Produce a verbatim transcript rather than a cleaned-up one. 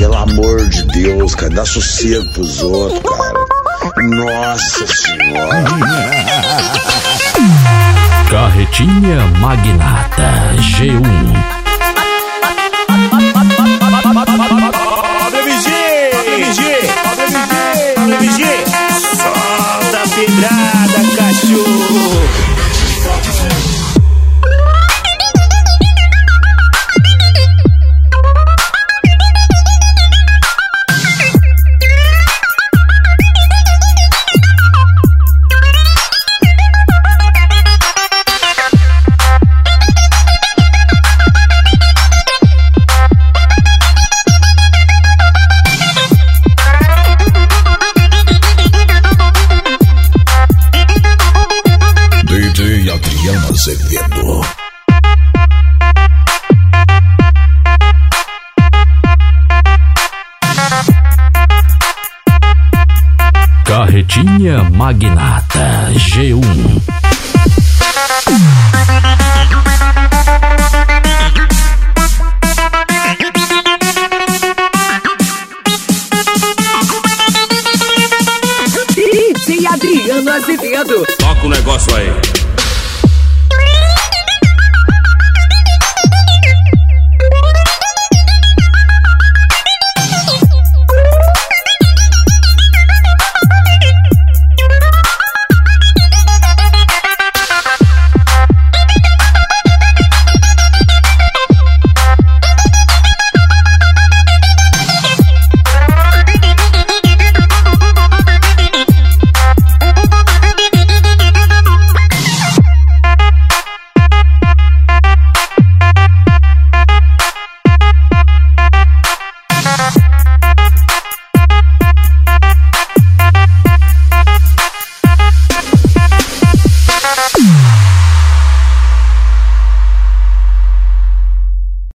Pelo amor de Deus, cara, dá sossego pros outros, cara. Nossa Senhora. Carretinha Magnata G um. Solta a pedrada, cachorro. D J Adriano Azevedo. Carretinha Magnata G um.